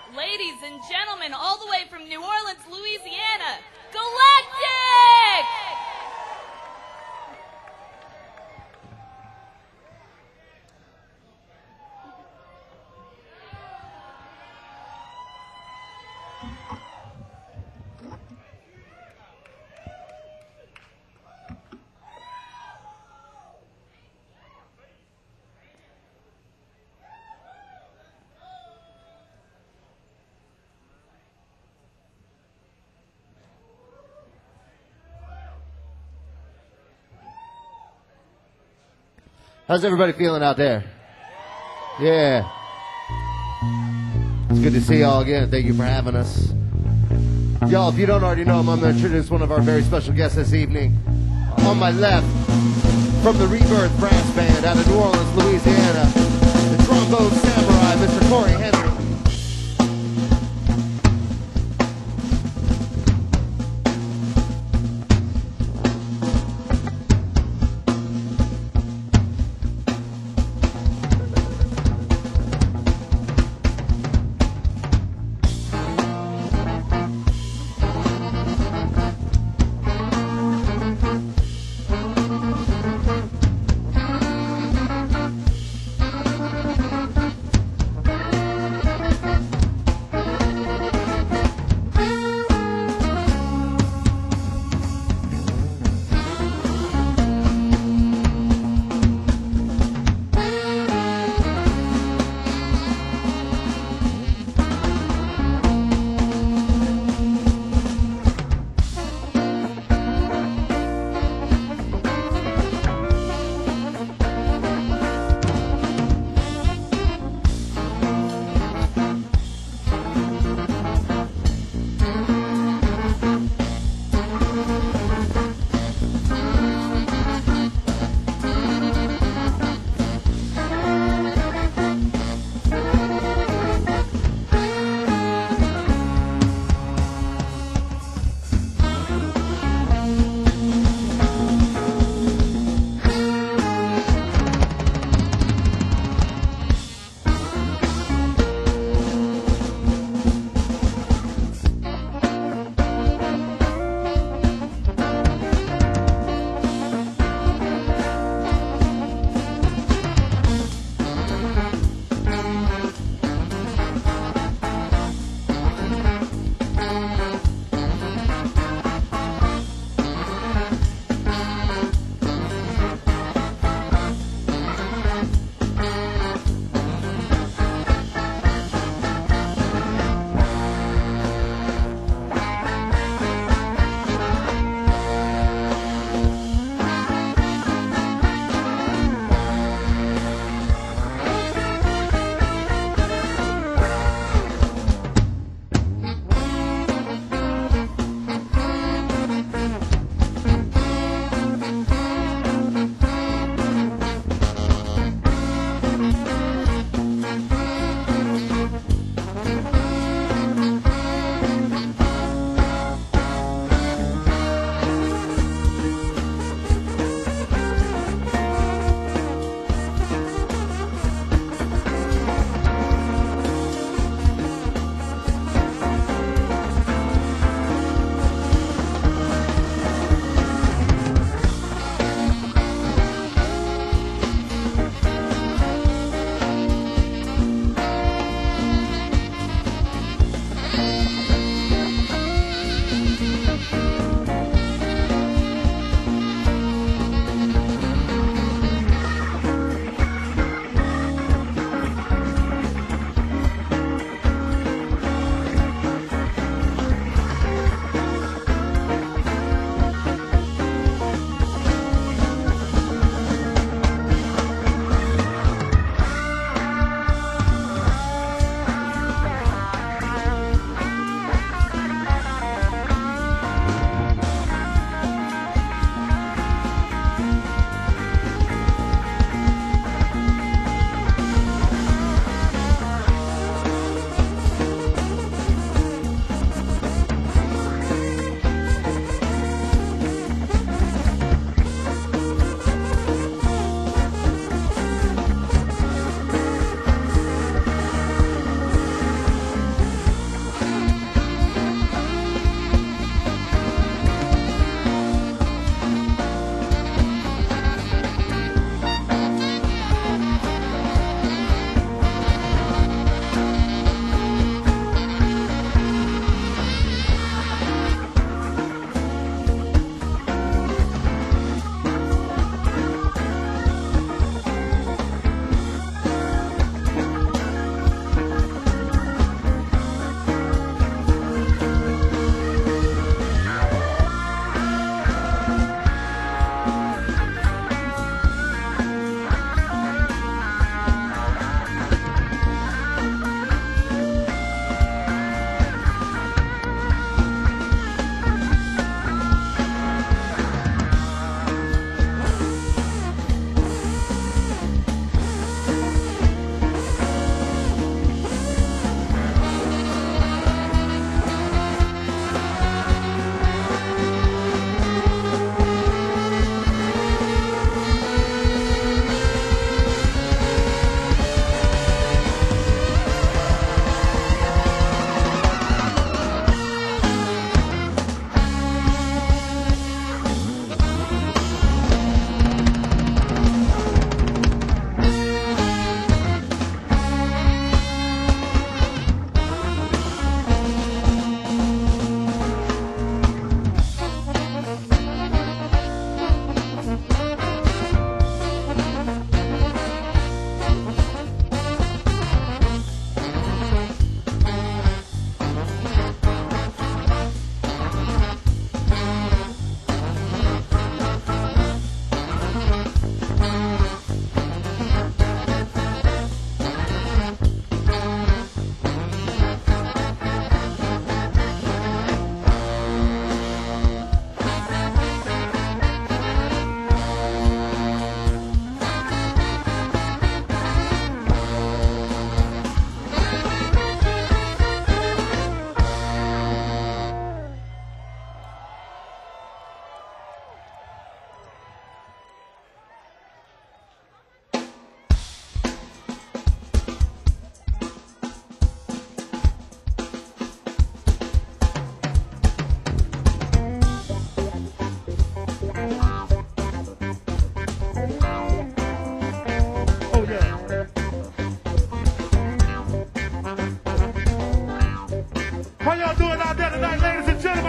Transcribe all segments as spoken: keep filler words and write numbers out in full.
Ladies and gentlemen, all the way from New Orleans, Louisiana, Galactic! How's everybody feeling out there? Yeah. It's good to see y'all again. Thank you for having us. Y'all, if you don't already know, I'm going to introduce one of our very special guests this evening. On my left, from the Rebirth Brass Band out of New Orleans, Louisiana, the trombone samurai, Mister Corey Henry.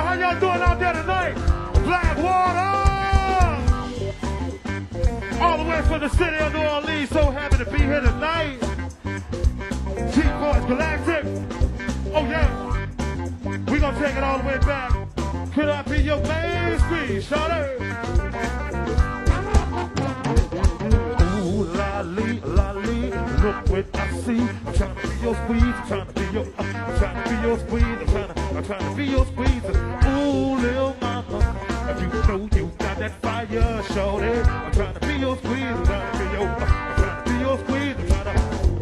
How y'all doing out there tonight? Blackwater! All the way from the city of New Orleans. So happy to be here tonight. T-Boys Galactic. Oh yeah. We gonna take it all the way back. Could I be your main screen, shawty? Ooh, lolly, lolly, look what I see. I'm trying to be your squeeze, I'm trying to be your, uh, I'm trying to be your squeeze, I'm trying to, I'm trying to be your squeeze. Ooh, little mama, if you know you got that fire, shorty. I'm trying to be your squeeze, I'm trying to be your, uh, I'm trying to be your squeeze, I'm trying to.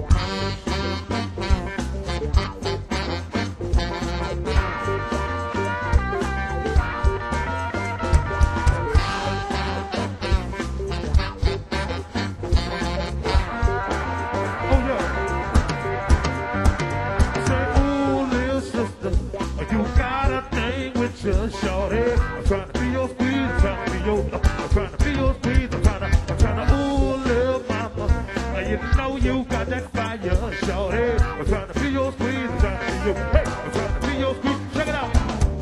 Shorty, I'm trying to be your squeeze, I'm trying to be your, uh, I'm trying to be your squeeze, I'm trying to, I'm trying to, ooh, little mama, now you know you got that fire, shorty, I'm trying to be your squeeze, I'm trying to be your, hey, I'm trying to be your squeeze, check it out.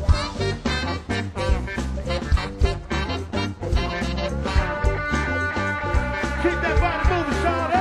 Keep that body moving, shorty.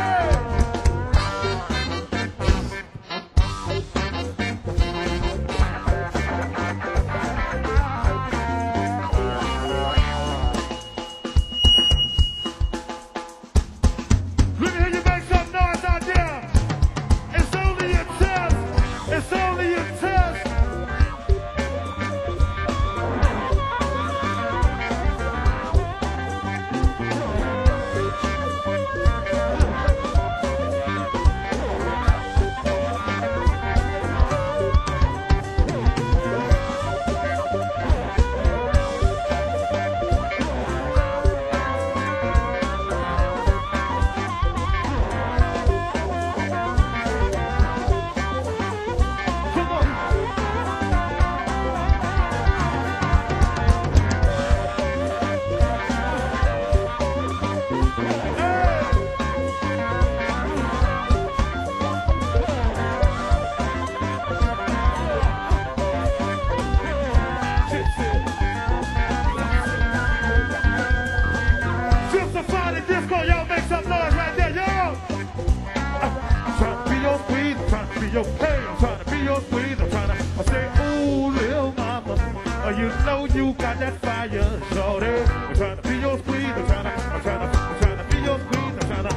Yo, hey, I'm trying to be your squeeze, I'm trying to, I say, ooh, little mama, oh, you know you got that fire, shorty, I'm trying to be your squeeze, I'm trying to, I'm trying to, I'm trying to be your squeeze, I'm trying to.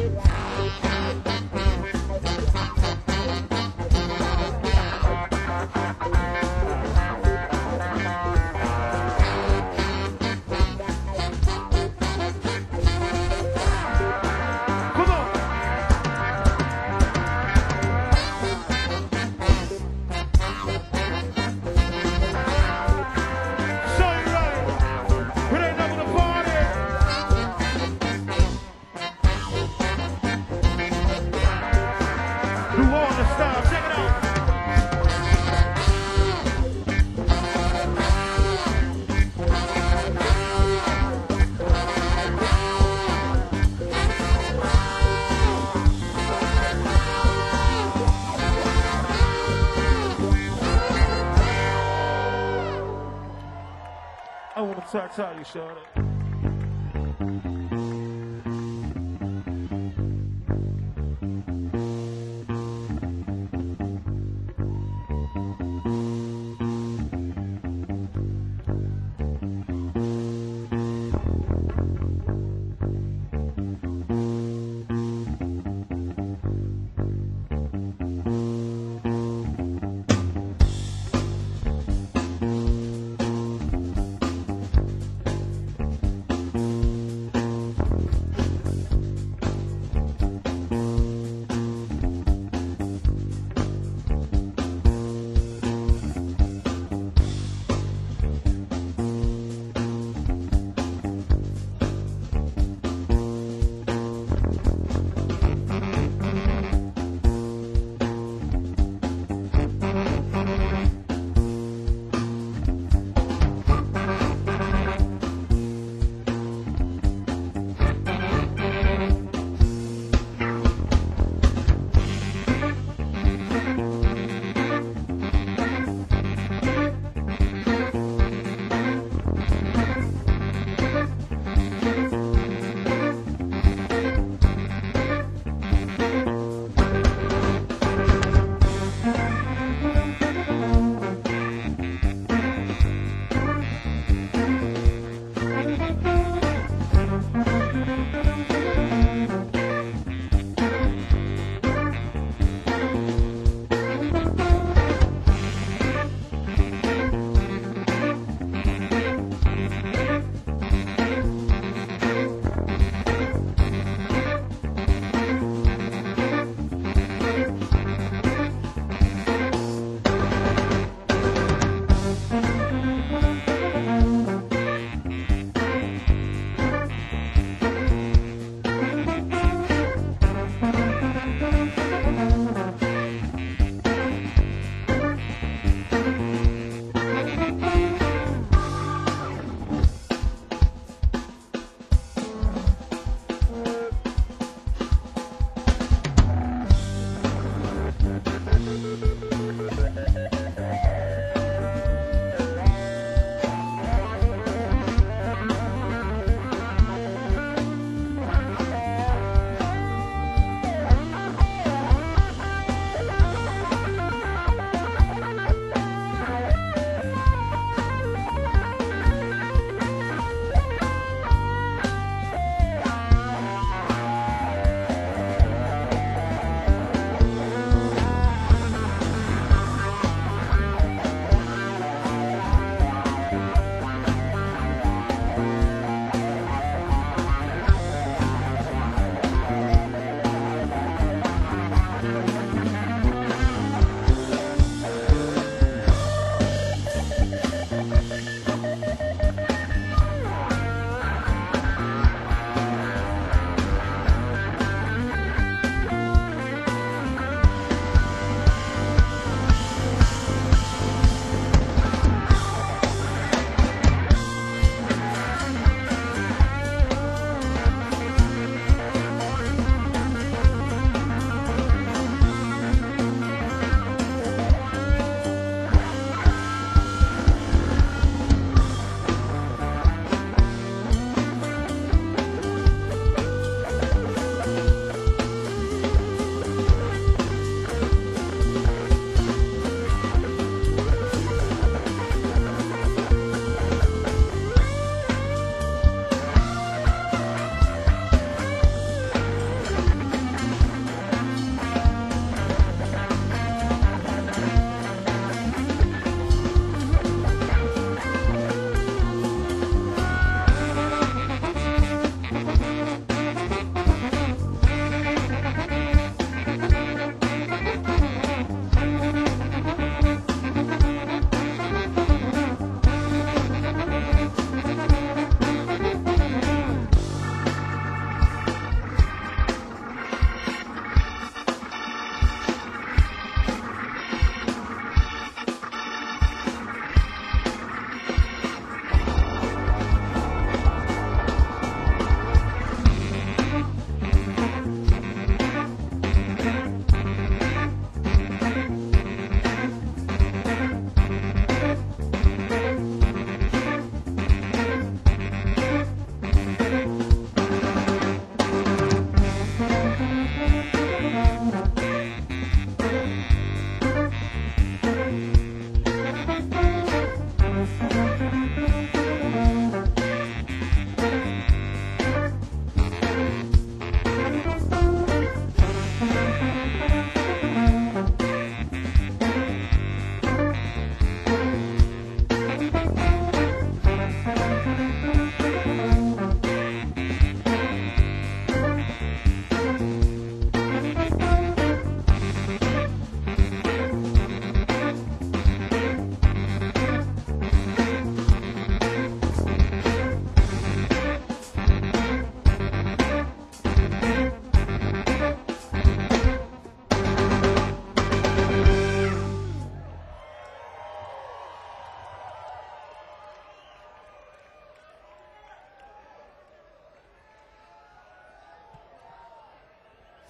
I want to talk to you, shorty.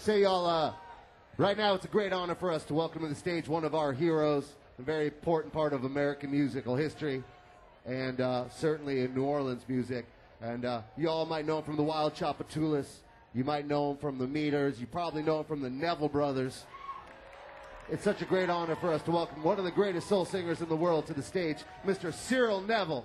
Say, y'all, uh, right now it's a great honor for us to welcome to the stage one of our heroes, a very important part of American musical history, and uh, certainly in New Orleans music. And uh, you all might know him from the Wild Chapatulas. You might know him from the Meters. You probably know him from the Neville Brothers. It's such a great honor for us to welcome one of the greatest soul singers in the world to the stage, Mister Cyril Neville.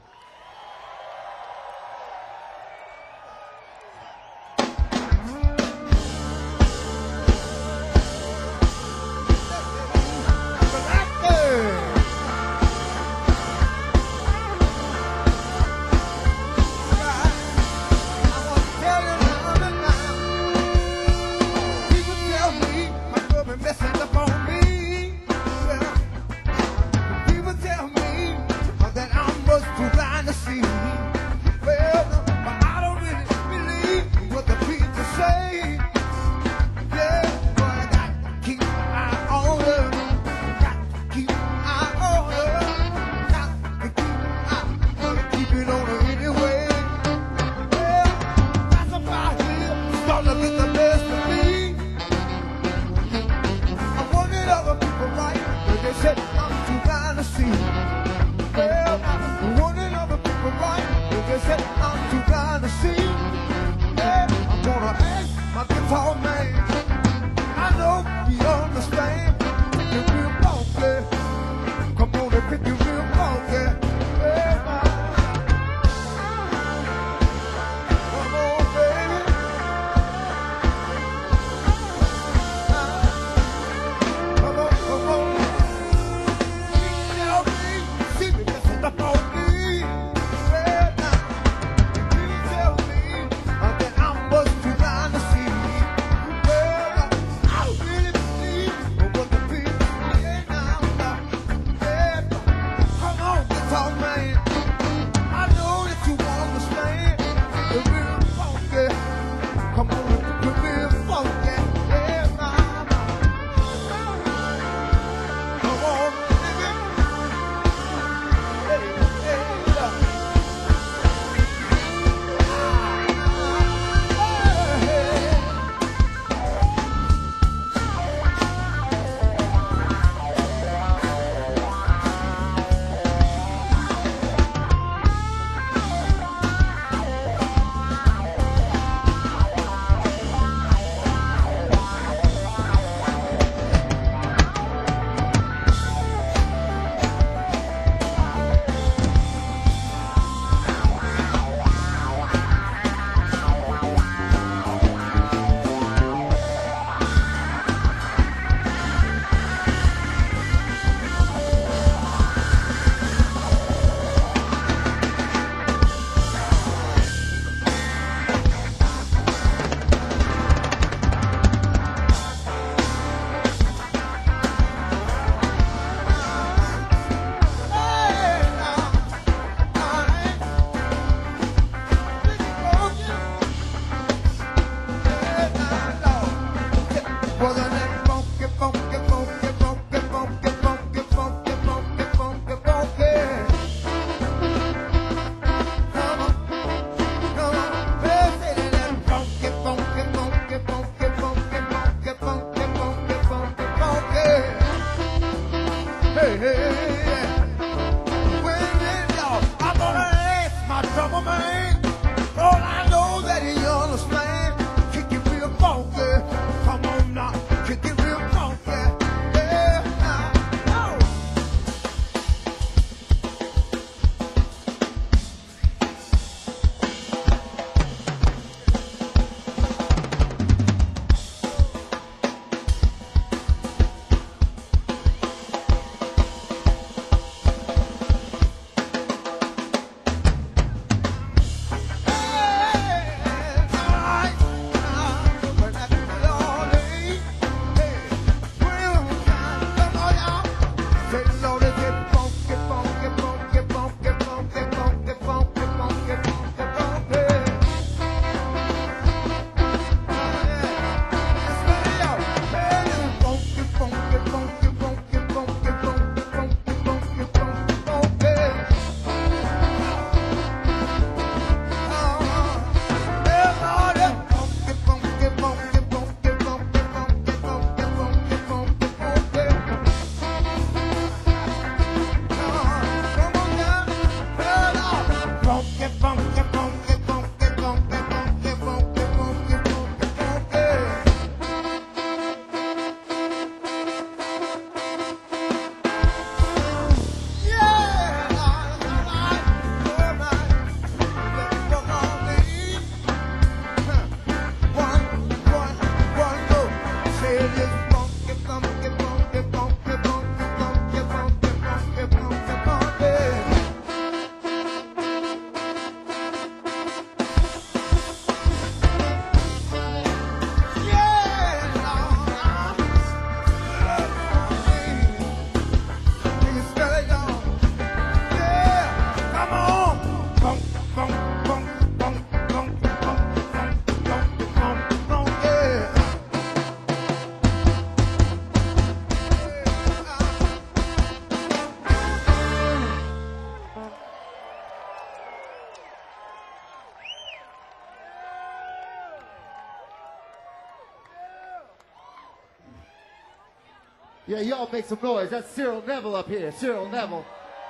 Yeah, y'all make some noise. That's Cyril Neville up here. Cyril Neville.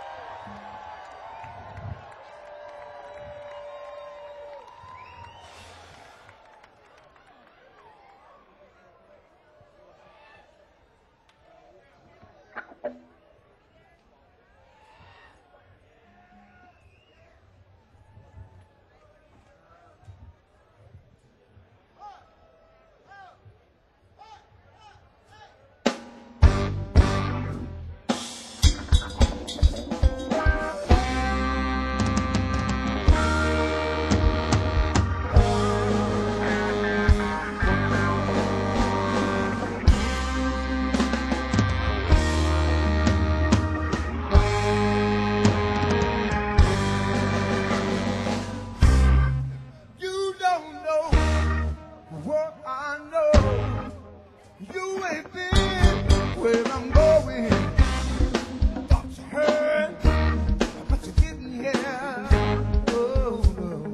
You don't know what I know. You ain't been where I'm going. Thought you heard, but you didn't hear. Oh no.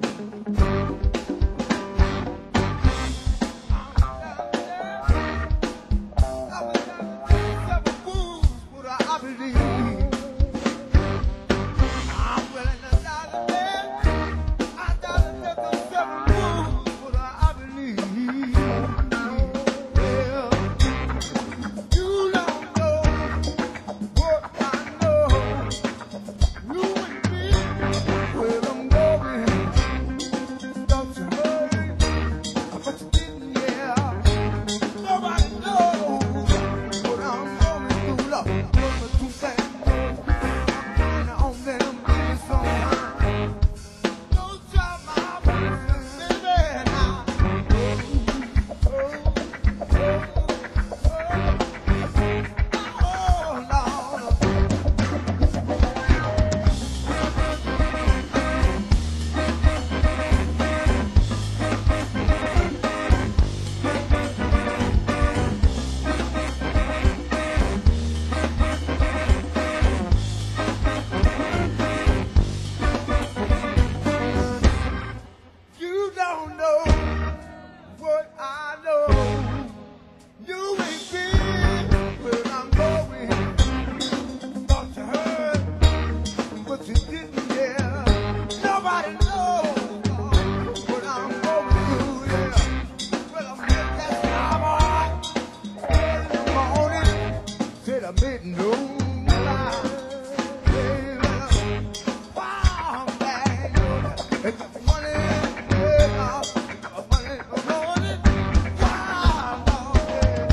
I've been down several fools, but I believe I'm willing to die to live. I gotta look at several fools, but I believe. Well, you don't know what I know. You and me, where I'm going. Don't you hurry, but you didn't hear. Nobody knows what I'm going through. Look, going too fast. I'm on them business somehow. Don't drop my business, baby, now. Oh, oh, oh, Lord. You don't know what I know. You ain't been where I'm going. Thought you heard, but you didn't hear. Nobody knows what I'm going through. Yeah. Well, I'm getting that starboard early in the morning till the midnoon light. Yeah, well, wow, I'm glad you're there. Money, yeah, money, money, wow, yeah.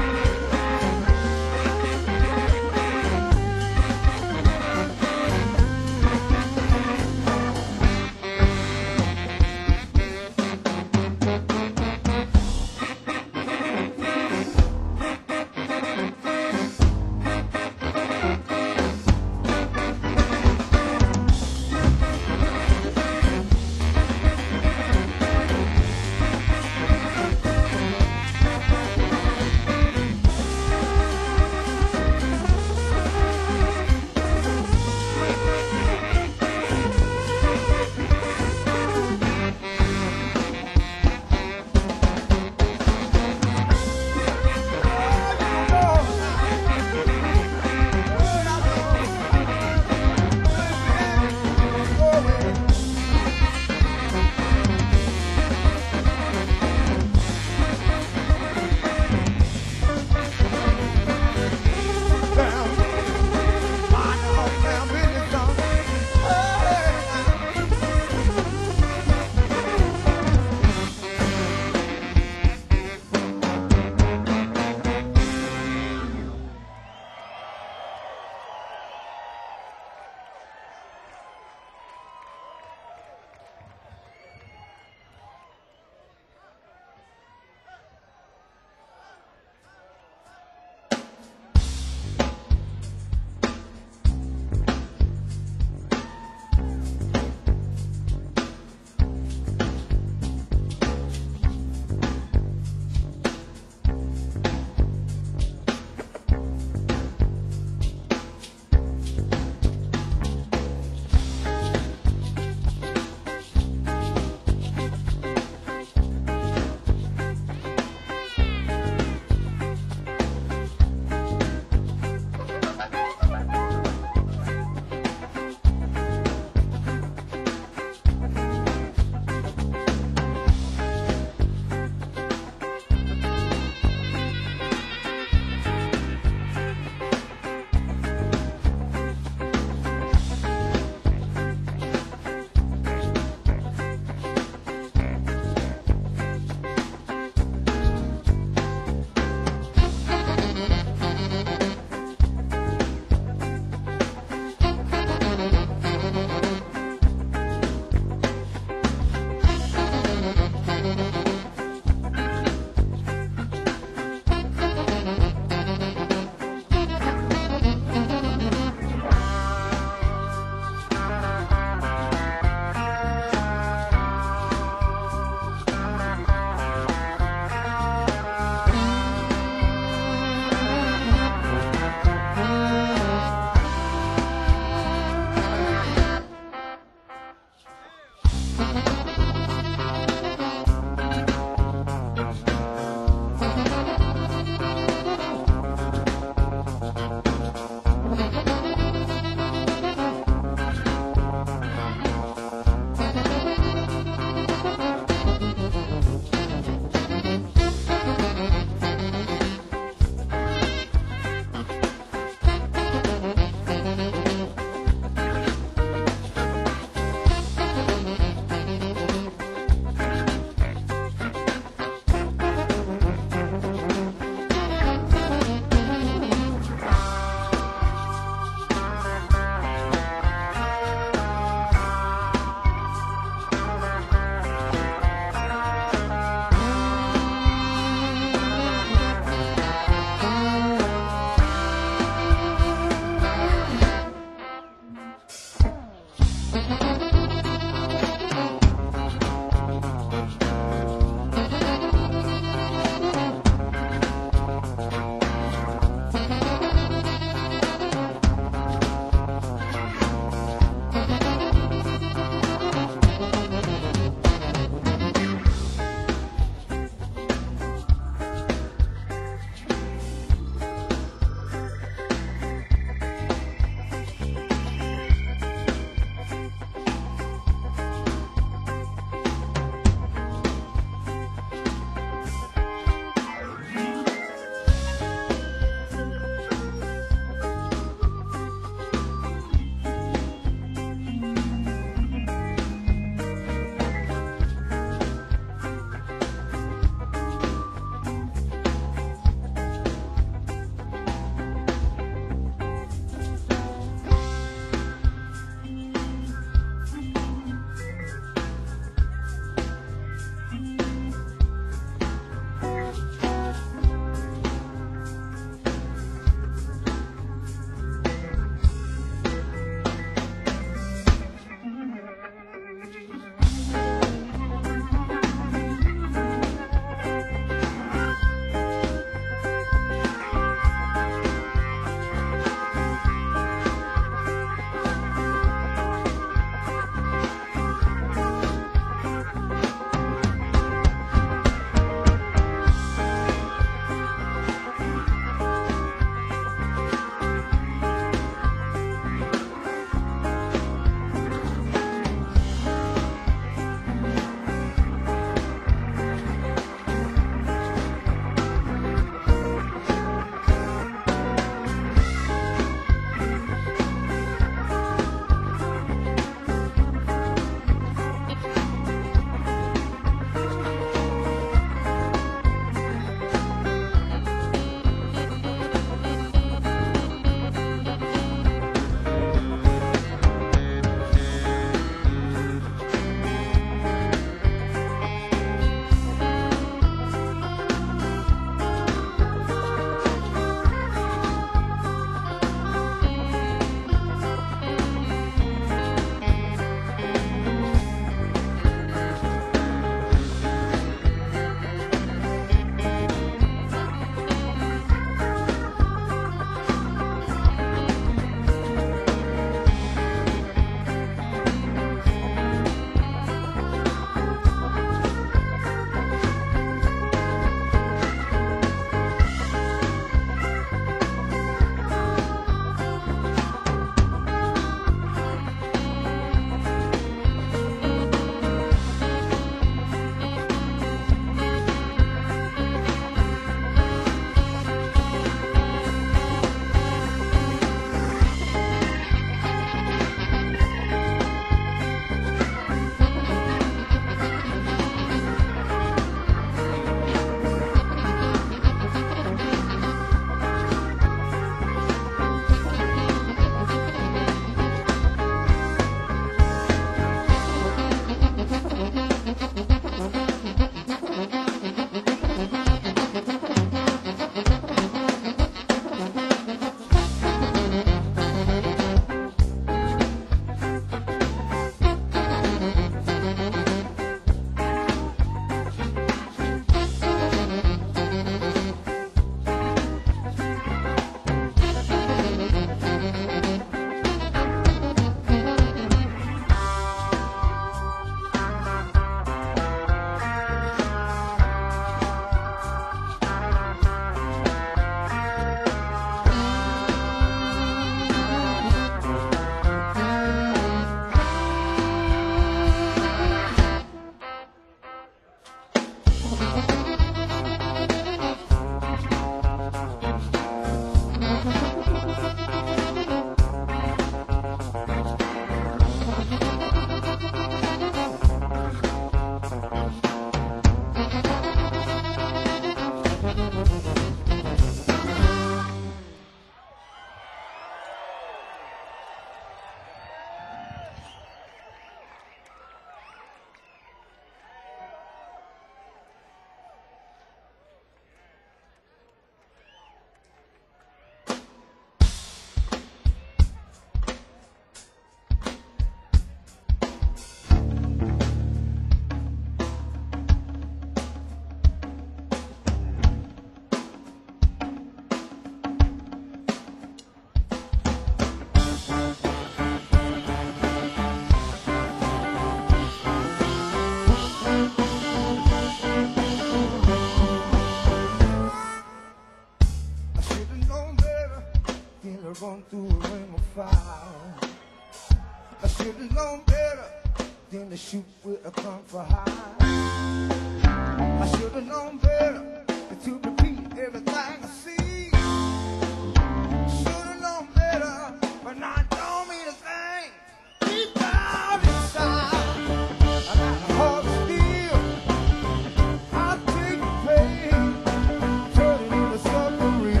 Run through a ring of fire. I should have known better than to shoot with a gun for hire. I should have known better than to repeat everything I see. Should have known better, but now I don't mean a thing. Deep down inside, I got a heart of steel. I'll take the pain, turn it into something real.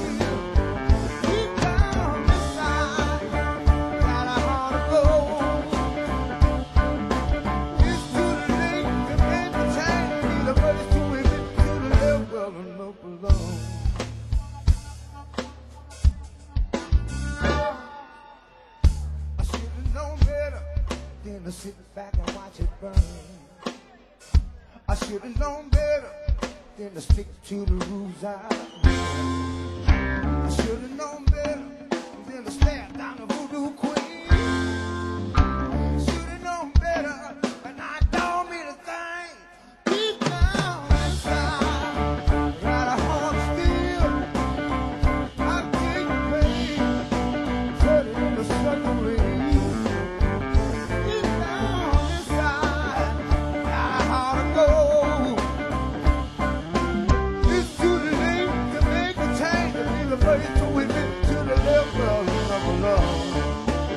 To sit back and watch it burn. I should have known better than to stick to the rules I I should have known better than to stare down the voodoo queen. Should have known better, but I don't mean a thing. Deep down inside, got a heart of steel. I take the pain, turn it into suffering. Place to win it to the level of love.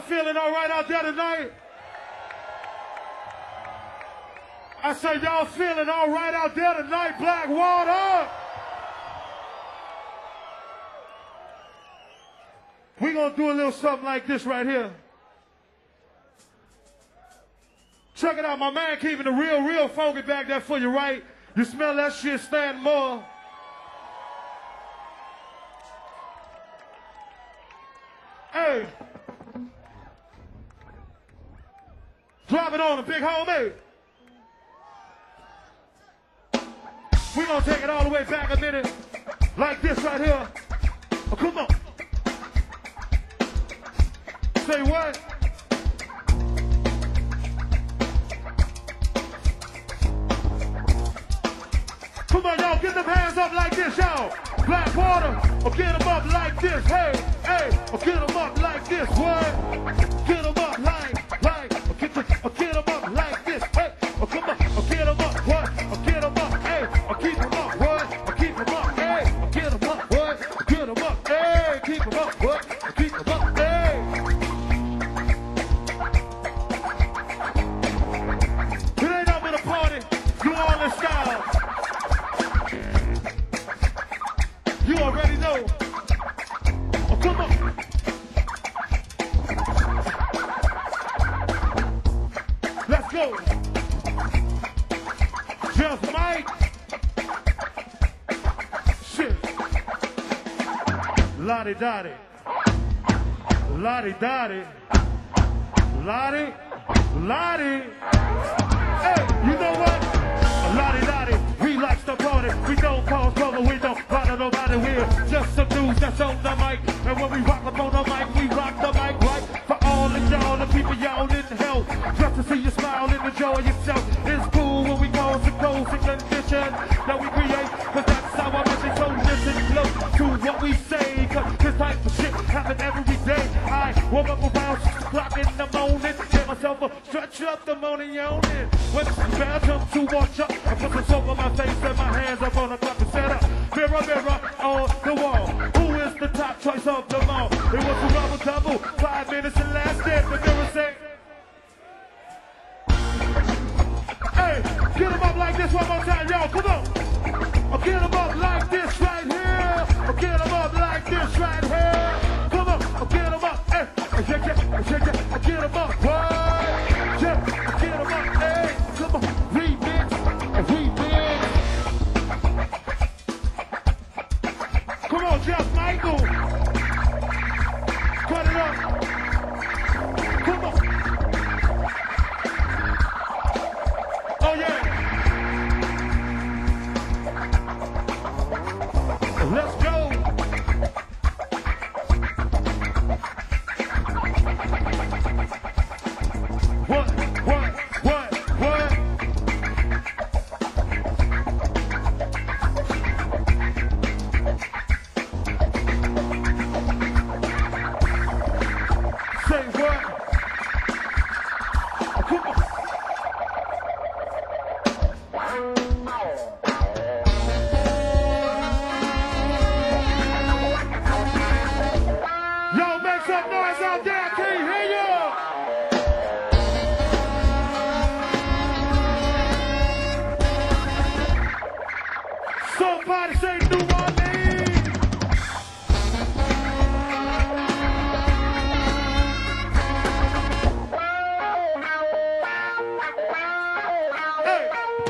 feeling all right out there tonight? I say y'all feeling all right out there tonight, Blackwater? We're going to do a little something like this right here. Check it out, my man keeping the real, real funky back there for you, right? You smell that shit, stand more. Hey. Drop it on the big homie. We're going to take it all the way back a minute. Like this right here. Oh, come on. Say what? Come on, y'all, get them hands up like this, y'all. Blackwater, or get them up like this. Hey, hey, or get them up like this. What? Get them up like, like, or get, the, or get them up like this. Hey, or come on, or get them up, what? Or get them up, hey, or keep them up, what? Or keep them up, hey, or get them up, what? Or get them up, hey, keep them up, what? Or keep them up, hey. It ain't up in a party, you all in style. You already know. Oh, come on. Let's go. Just Mike. Shit. Lottie Dottie. Lottie Dottie. Lottie. Lottie. Hey, you know what? Lottie Dottie. We like the party. We don't cause trouble. We don't bother nobody. We're just some dudes that's on the mic. And when we rock up on the mic, we rock the mic right. For all of y'all, the people y'all in hell. Just to see you smile and enjoy yourself. It's cool when we cause the codes and condition that we create. Cause that's our mission. So listen close to what we say. Cause this type of shit happen every day. I woke up around six o'clock in the morning. Get myself a stretch up the morning yawning. Went to the bathroom to wash up. I put some soap on my face and my hands up on the clock and set up. Mirror, mirror on the wall. Who is the top choice of them all? It was a rubber double. Five minutes and last dance. The mirror said, hey, get them up like this one more time, y'all. Come on. Or get them up like this right here. Or get them up like this right here. Come on. Or get them up. Hey, or shake it, or shake it. Or get them up. What? Yeah, or get them up. Hey, come on. Remix, or remix. Come on, Jeff Michael. Cut it up. Come on. Oh, yeah. Let's go. What, what, what, what? Say what? Oh, come on. Yo, make some noise out there. I can't hear you. Somebody say New Orleans. Hey.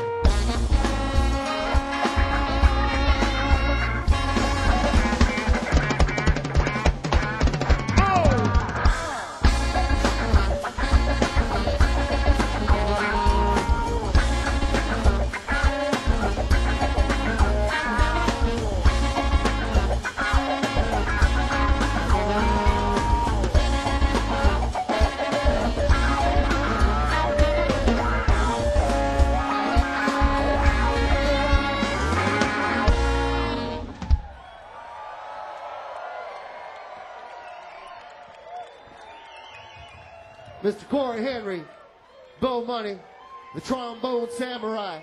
Mister Corey Henry, Bo Money, the Trombone Samurai.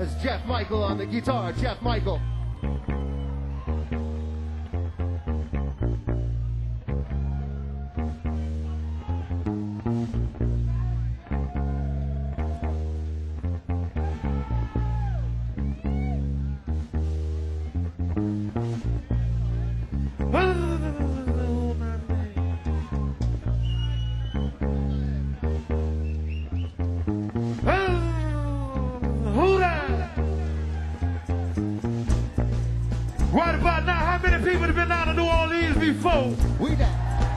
That's Jeff Michael on the guitar. Jeff Michael. Right about now, how many people have been down to New Orleans before? We that.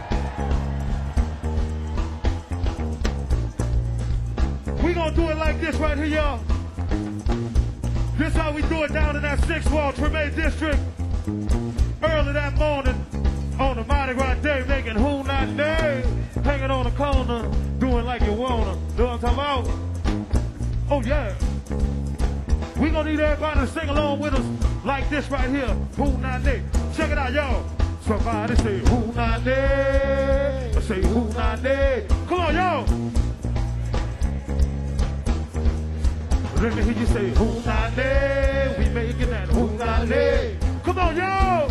We gonna do it like this right here, y'all. This how we do it down in that sixth wall, Treme District. Early that morning, on the Mardi Gras day, making who not day. Hanging on the corner, doing like you wanna. Know what I'm talking about? Oh yeah. We gonna need everybody to sing along with us like this right here. Who not day? Check it out, y'all. Somebody say who not day. Say who not day. Come on, y'all. Let me hear you say who not day. We making that who not day. Come on, y'all.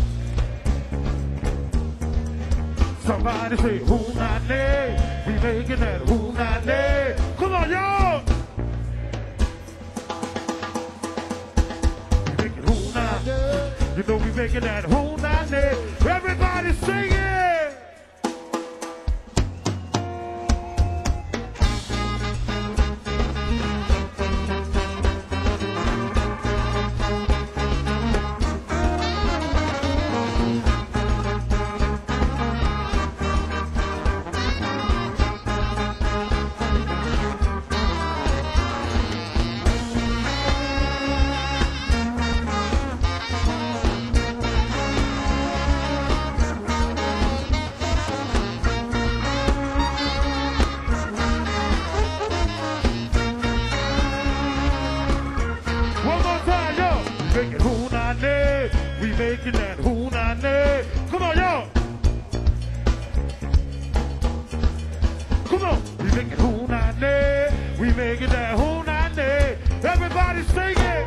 Somebody say who not day. We making that who not day. Come on, y'all. You know we making that whole night. Everybody sing it! Making that who not day. Come on, y'all. Come on. We making who not day. We making that who not day. Everybody sing it.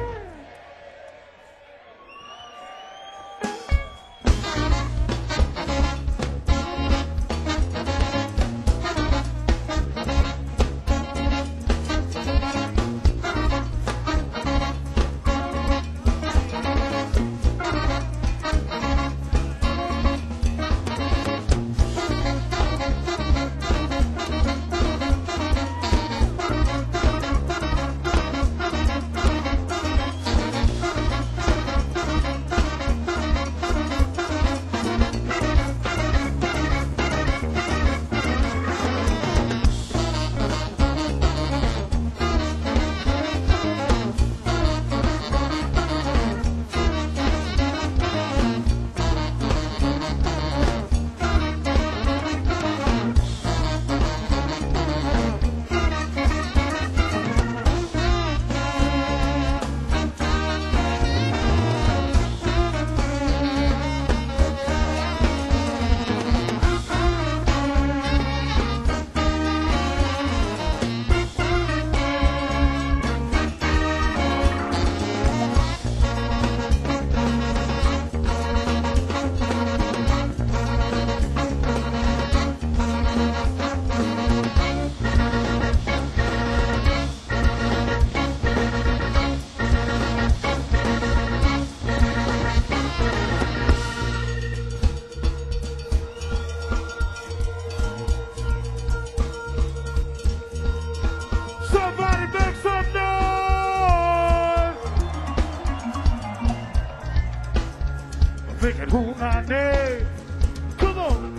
Making who not day. Come on.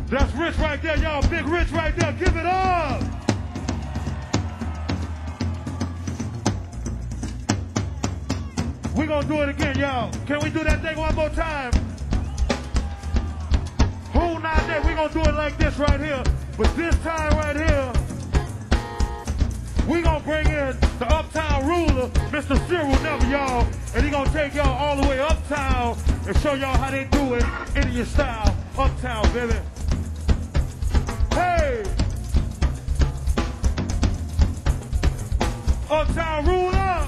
That's Rich right there, y'all. Big Rich right there. Give it up. We're gonna do it again, y'all. Can we do that thing one more time? Who not there? We're gonna do it like this right here. But this time right here, we're gonna bring in the Uptown ruler, Mister Cyril Never, y'all. And he gonna take y'all all the way uptown and show y'all how they do it in your style. Uptown, baby. Hey! Uptown ruler!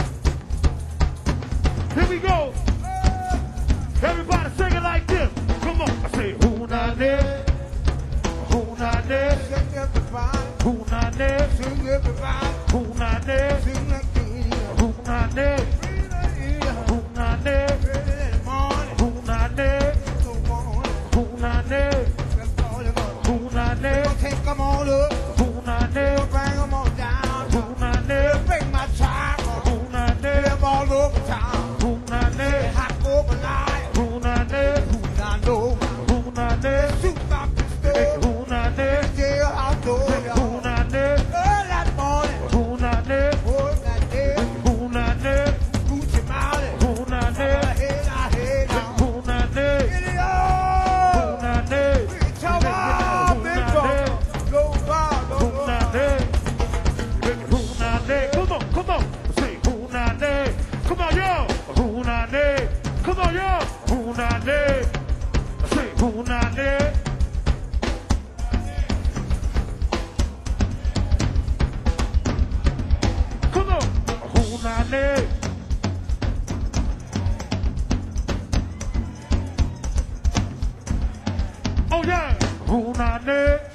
Here we go. Everybody sing it like this. Come on. I say, who not there? Who not there? Sing everybody. Who not there? Sing everybody. Who not there? Sing like this. Who not there? Who not there? Who not there? Who not there? Who not there? Take them all up. Who not there? Bring them all down. Who not there? Bring my time. Who not there? Them all over town. Who not there? Hot overnight. Who not there? Who not know? Who not there? Shoot my pistol. Who not there? Jailhouse door. Who not there? Early that morning. Who not there? Oh, that day. Who not there? Gucci Mountain. Who not there? Hey, now, hey, now. Who not there? Get it Who on. not there? Come on, Who big not there? dog. Go far, go Who not there? Who not there? Come on, come on. Say who not there? Come on, y'all. Who not there? Come on, y'all. Who not there? Say who not there? Come on. Who not there? Oh yeah. Who not there?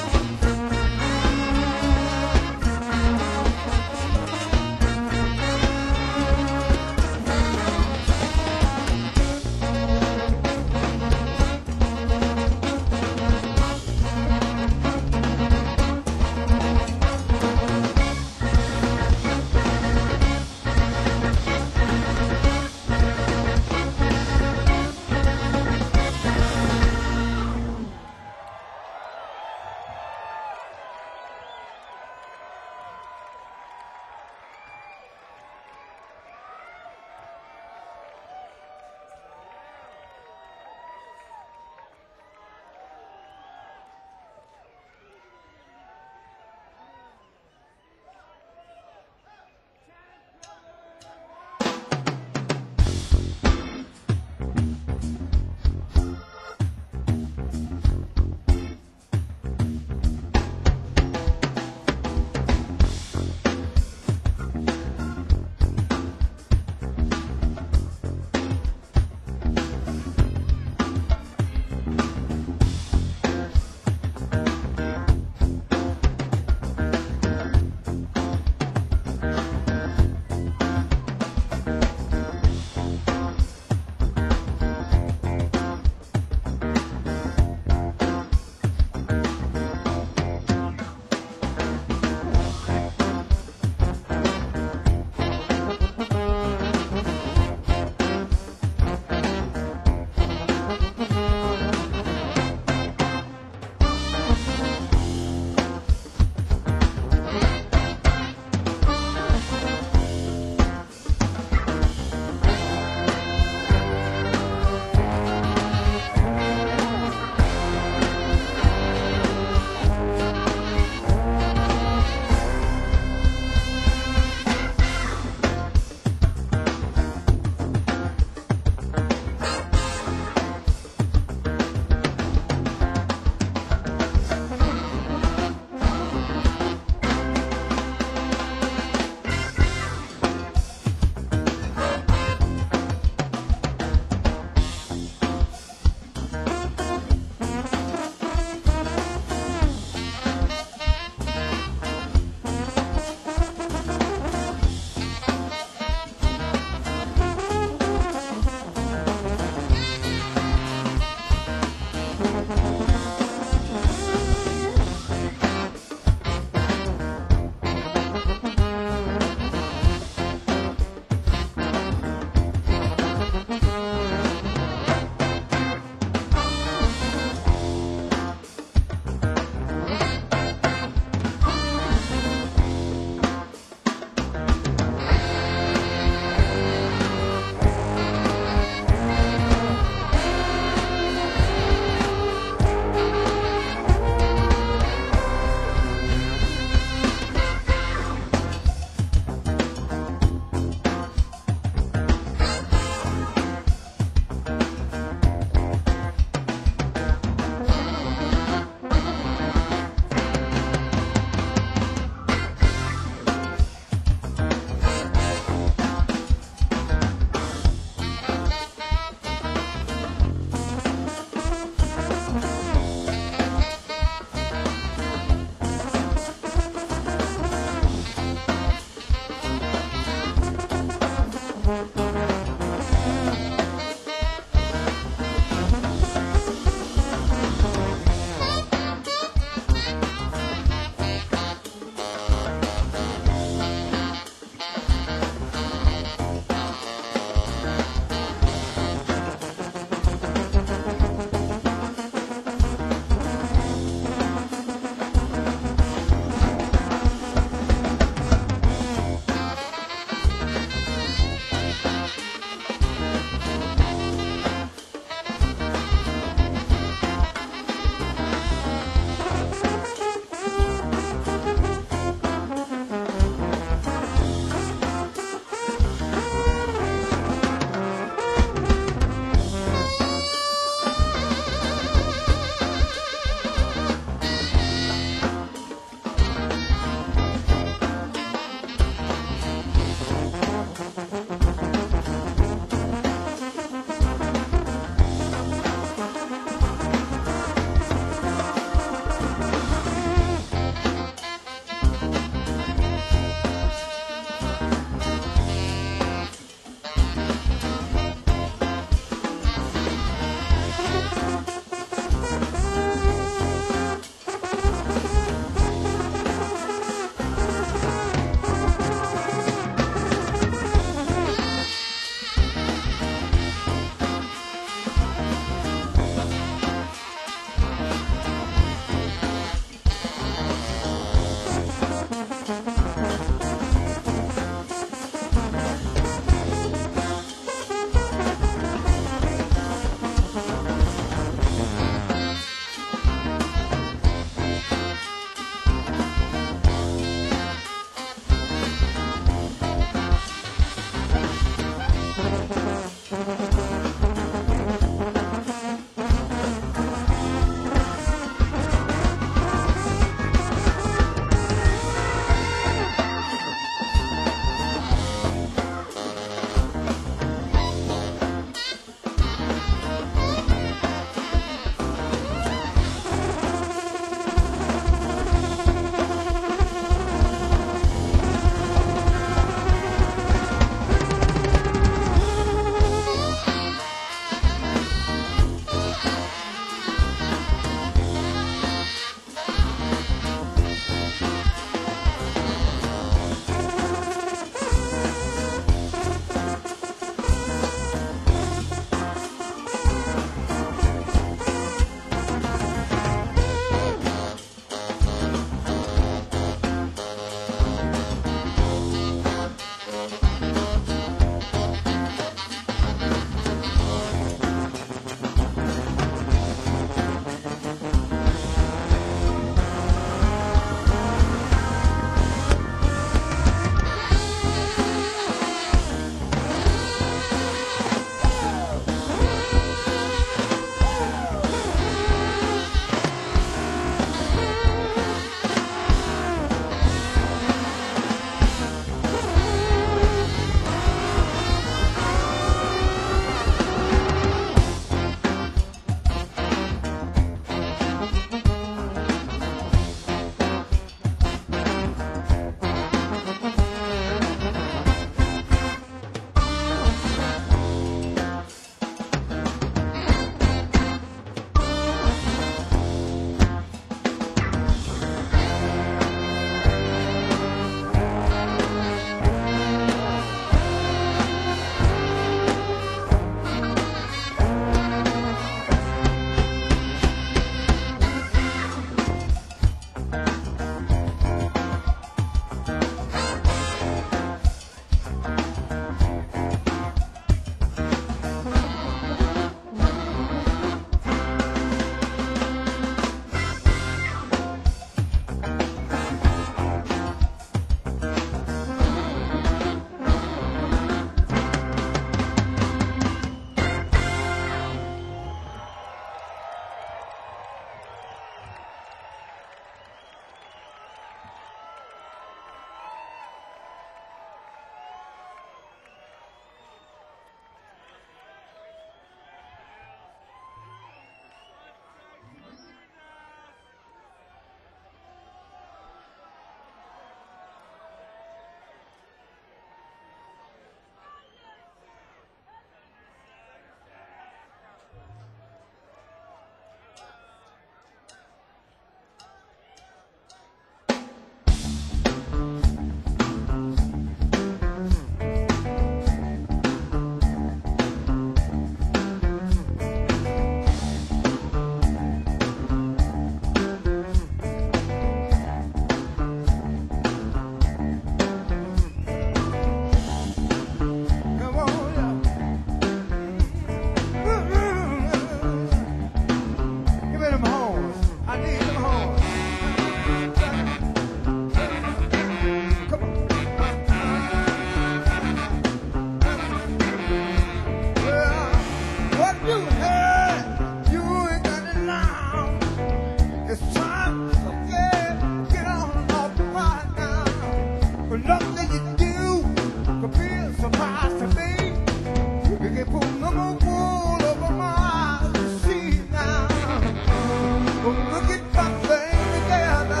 You heard, you ain't got it now. It's time to get, get on up right now. But nothing you do could be a surprise to me. You can put number one over my seat now. Well, look at my thing together.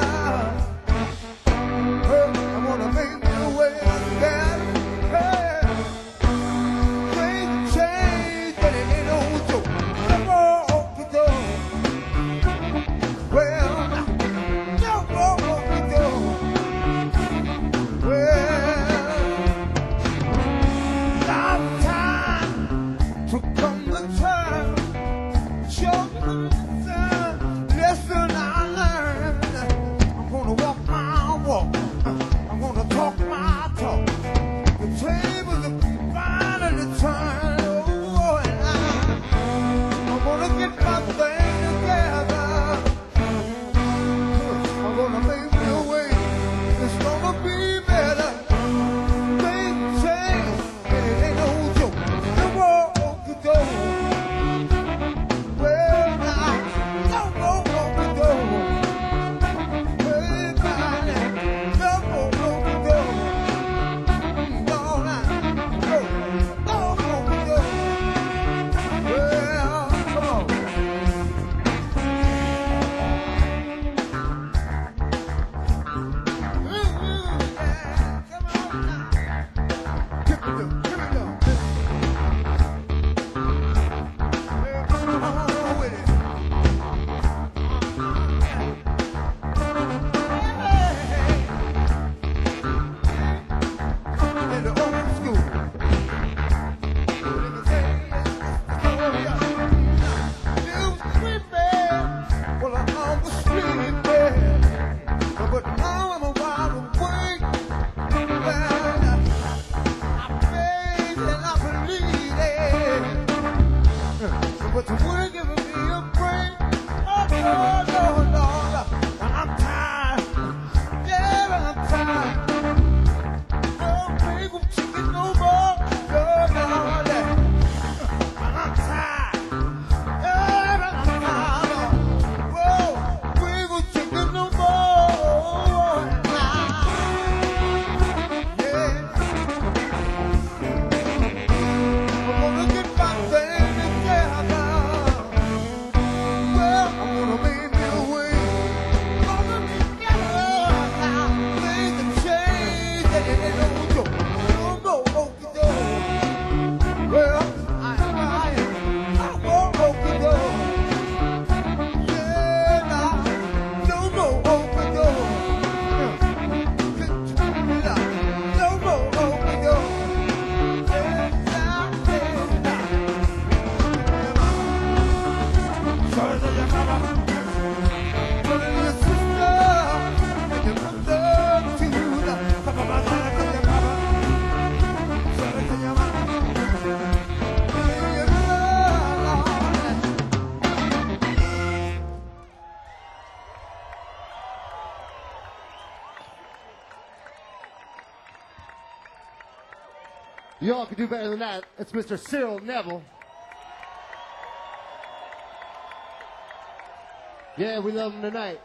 Hey, I wanna make me a way together. Hey, things change, but it ain't no joke. Come on, you go. Well, come on, you go. Well, now time to come the time. Show me the lesson I learned. I'm gonna walk my walk. I'm gonna talk my talk. The tables are finally turned. Oh, and I, I'm gonna get my thing together. I'm gonna make me a way. It's gonna be better. Things change, and it ain't no joke. Come on, you go. Well, now, come on, you go. Well, now, come on, you go. No, now, go. Come on, you go. Well, come on. But now I'm a wide awake. Well, I faith and I believe it. But the word giving me a break. Oh, Lord, Lord, Lord. I'm tired. Yeah, I'm tired. No big of chicken no more. Lord, Lord. I'm tired. Yeah, I'm tired. Whoa, big of chicken no more. Yeah. I'm gonna get my thing together. Well, I'm gonna make me a way. Gonna be together now. Things have changed and it ain't no joke. Don't go, okey doke. Well, I am, I am. I won't okey doke. Yeah, now, don't go okey doke. No more okey doke. Y'all can do better than that. It's Mister Cyril Neville. Yeah, we love him tonight.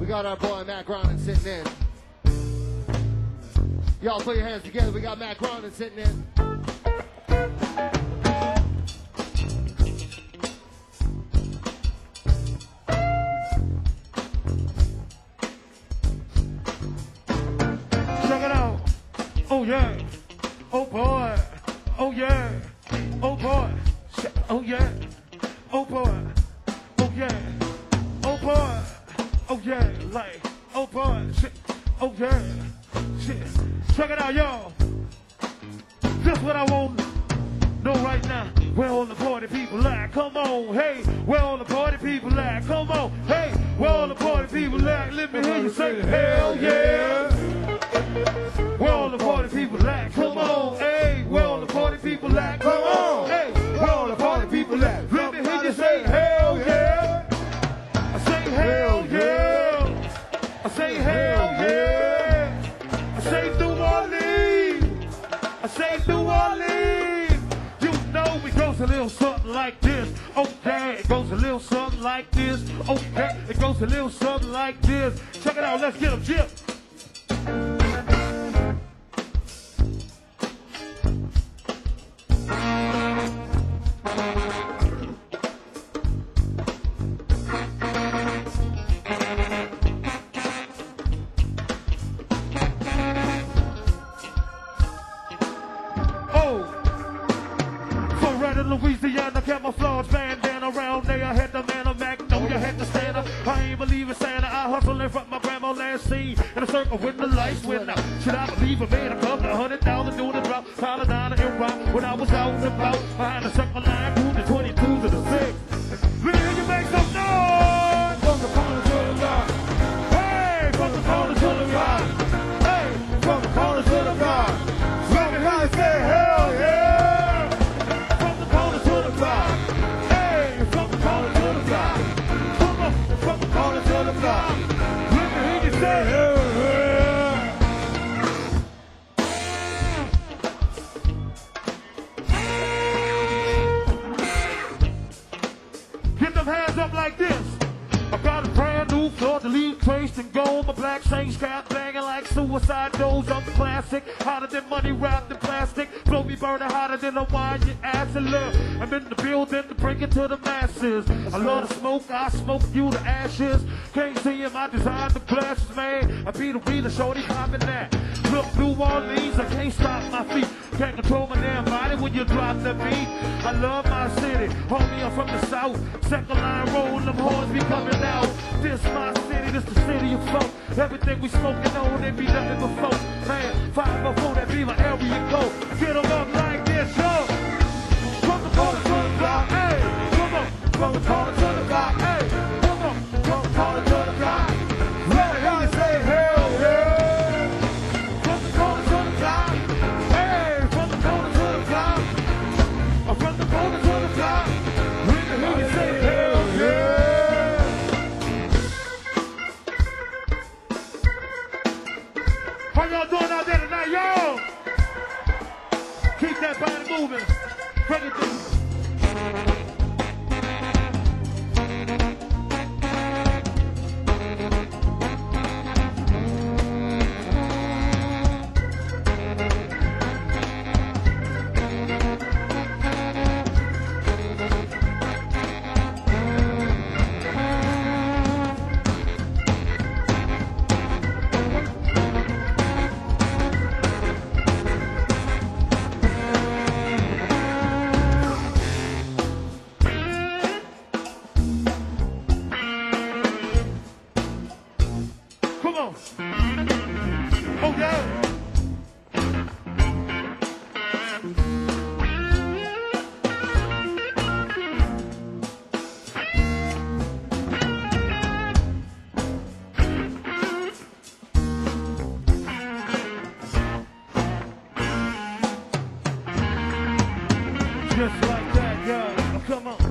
We got our boy Mac Ronan sitting in. Y'all put your hands together. We got Mac Ronan sitting in. Check it out. Oh yeah. Oh boy. Oh yeah. Oh boy. Oh yeah. Oh boy. Oh yeah. Oh boy. Oh yeah. Like. Oh boy. Shit. Oh yeah. Shit. Check it out, y'all. Just what I want to know right now. Where all the party people at? Come on, hey. Where all the party people at? Come on, hey. Where all the party people at? Let me hear you say hell yeah. Where all the party people at? Come on, hey. Where all the party people at? Come on, hey. Where all the party people at? Let me hear you say hell yeah. I say hell yeah. I say hell yeah. I say New Orleans. I say New Orleans. You know it goes a little something like this. Okay, it goes a little something like this. Okay, it goes a little something like this. Check it out, let's get them, Jip. Louisiana camouflage bandana around there. I had the man of Magnolia, had to stand up. I ain't believe in Santa. I hustle in front of my grandma last scene in a circle when the lights went out. Should I believe a man a couple of hundred thousand doing the drop? Collar down and rock when I was out and about behind the circle line, through the twenty-two to the six. Let me hear you make some noise. From the corner to the rock. Hey, from the corner to the rock. Hey, from the corner to the rock. Let me hear you say hell yeah. Hey, from the corner to the block. Come on, from the corner to the block. Let me hear you say, hey, get them hands up like this. I got a brand new floor to leave traced in gold. My black Saint scrap banging like suicide doors. I'm classic, hotter than money wrapped in plastic. Blow me burning hotter than a wine, your ass and love. I'm in the building to bring it to the masses. I love the smoke, I smoke you to ashes. Can't see him, I designed the glasses, man. I be the reader, shorty popping that. Look, New Orleans, I can't stop my feet. Can't control my damn body when you drop the beat. I love my city, homie, I'm from the south. Second line roll, them horns be coming out. This my city, this the city of folk. Everything we smoking on, it be nothing but folk. Man, five oh four, that be my area code. Get them up like this, yo. From the corner to the block, hey. Come on, from the corner to the block, hey. Come on, from the corner to the block. Let me hear you say hell yeah. From the corner to the block, hey. From the corner to the block. From the corner to the block. Let me hear you say hell yeah. How y'all doing out there tonight, y'all? Keep that body moving. Bring it through. Just like that, yeah. Come on.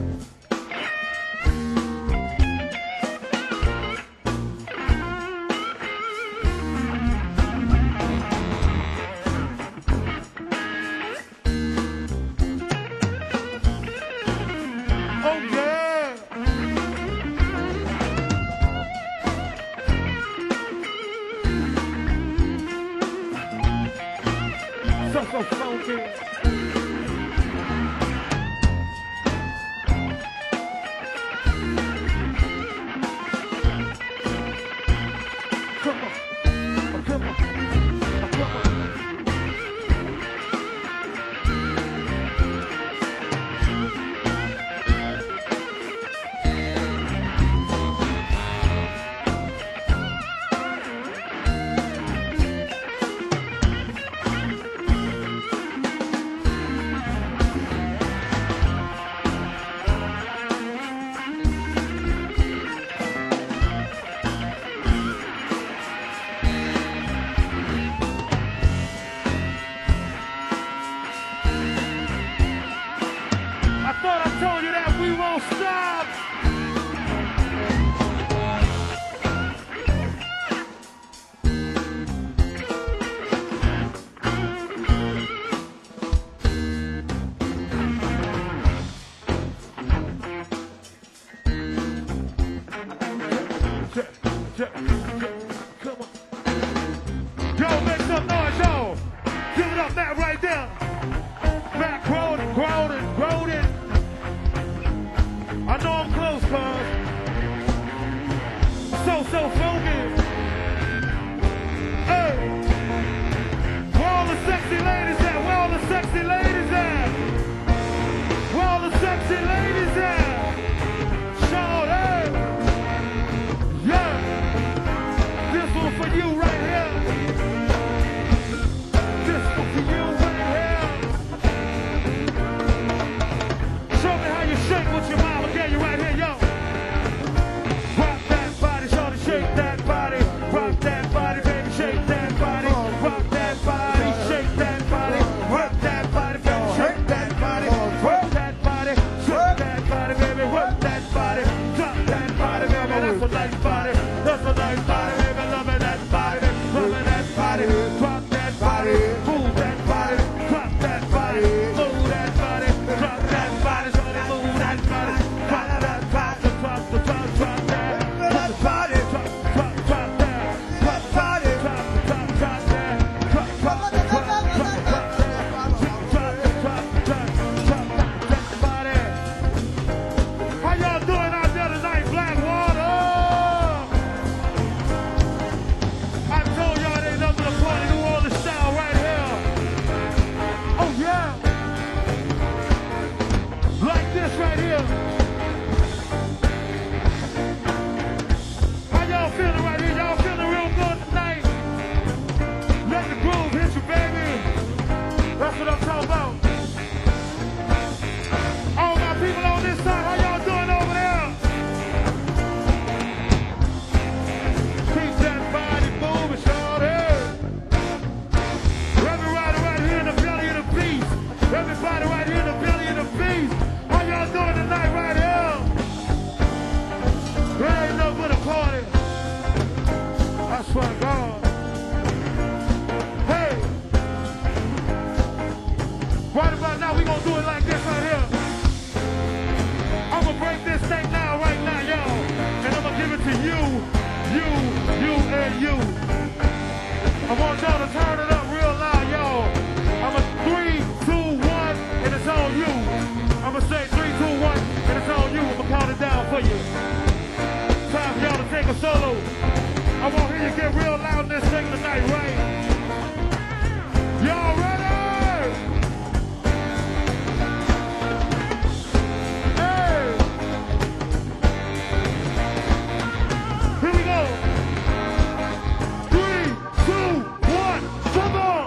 Oh yeah. yeah, yeah. Come on. Yo, make some noise, yo. Give it up, Matt, right there. Matt Groden, Groden, Groden. I know I'm close, cuz. So, so focused. Hey. Where all the sexy ladies at? Where all the sexy ladies at? Where all the sexy ladies at? Shout out. Yeah. This one for you right here. This one for you right here. Show me how you shake with your mama. Get you right here, yo. Rock that body, shorty, shake that body. Rock that body, baby, shake that body. Rock that body, shake that body. Rock that body, baby, shake that body. Work that body, shake that body, baby. Work that body, drop that body, baby. That's a nice body. That's a nice body, baby. Loving that body, loving that body. Drop that body, move that body, drop that body, move that body, drop that body, shorty, move that body. Drop that body, drop the drop, drop that. Drop the body, drop, drop, drop that. Drop body, drop, drop, drop that. Drop, drop, drop, drop, drop that. Drop, drop, drop, drop, drop that body. How y'all doing out there tonight, Blackwater? I told y'all it ain't nothing but a party, New Orleans style right here. Oh yeah. Like this right here. How y'all feeling right here? Y'all feeling real good tonight? Let the groove hit you, baby. That's what I'm talking about. All my people on this side, how y'all doing over there? Keep that body moving, shorty. Everybody right here in the belly of the beast. Everybody right here in the belly of the beast. How y'all doing tonight right here? It ain't no but a party. I swear to God. Hey. Right about now, we gonna do it like this right here. I'm gonna break this thing down right now, y'all. And I'm gonna give it to you, you, you, and you. I want y'all to turn it up real loud, y'all. I'm a three, two, one, and it's on you. I'm gonna say three, two, one, and it's on you. I'm gonna count it down for you. Time for y'all to take a solo. I want to hear you get real loud in this thing tonight, right? Y'all ready? Hey! Here we go. Three, two, one, come on!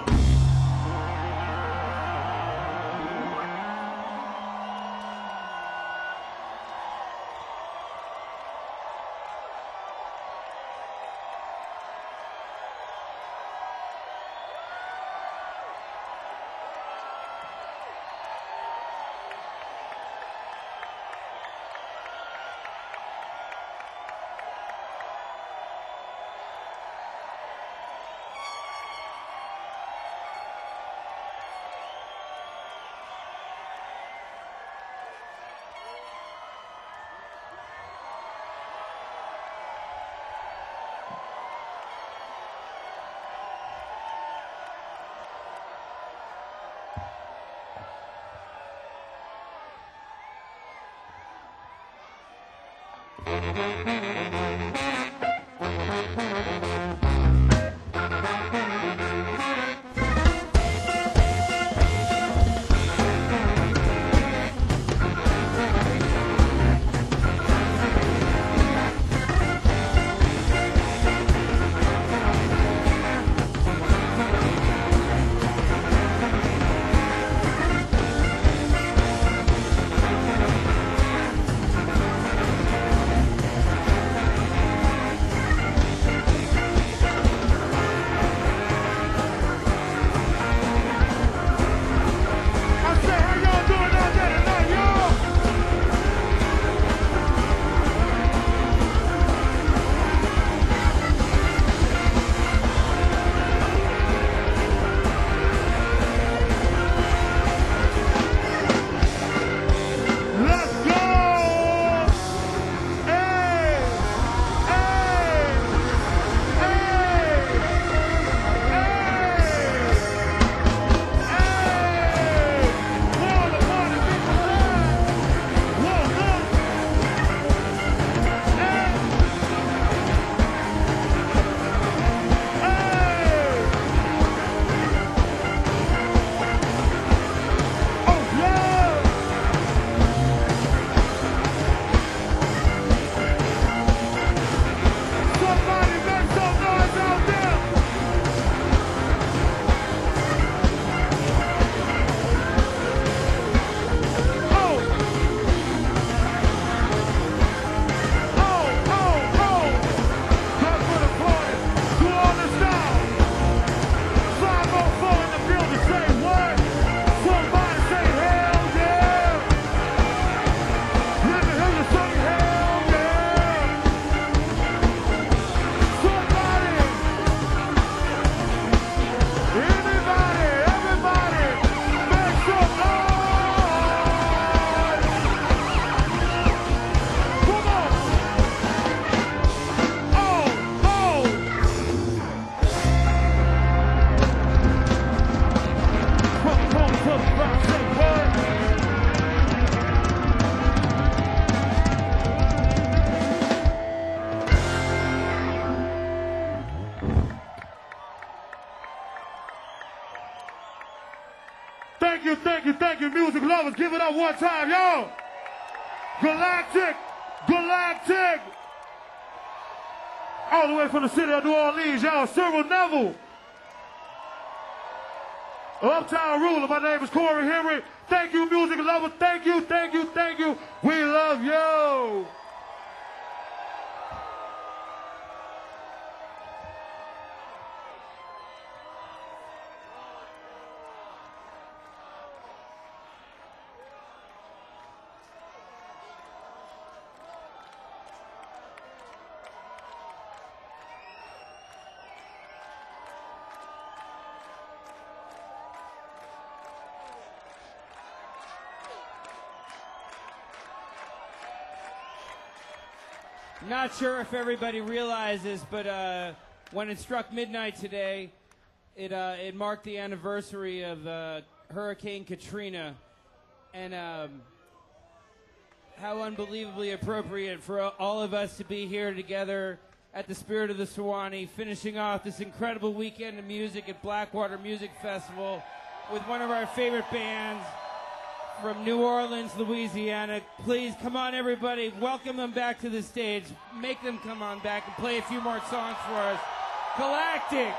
you, thank you, thank you, music lovers. Give it up one time, y'all. Galactic, Galactic. All the way from the city of New Orleans, y'all. Cyril Neville. Uptown Ruler, my name is Corey Henry. Thank you, music lovers. Thank you, thank you, thank you. We love you. Not sure if everybody realizes, but uh, when it struck midnight today, it uh, it marked the anniversary of uh, Hurricane Katrina, and um, how unbelievably appropriate for all of us to be here together at the Spirit of the Sewanee, finishing off this incredible weekend of music at Blackwater Music Festival with one of our favorite bands from New Orleans, Louisiana. Please, come on, everybody. Welcome them back to the stage. Make them come on back and play a few more songs for us. Galactic.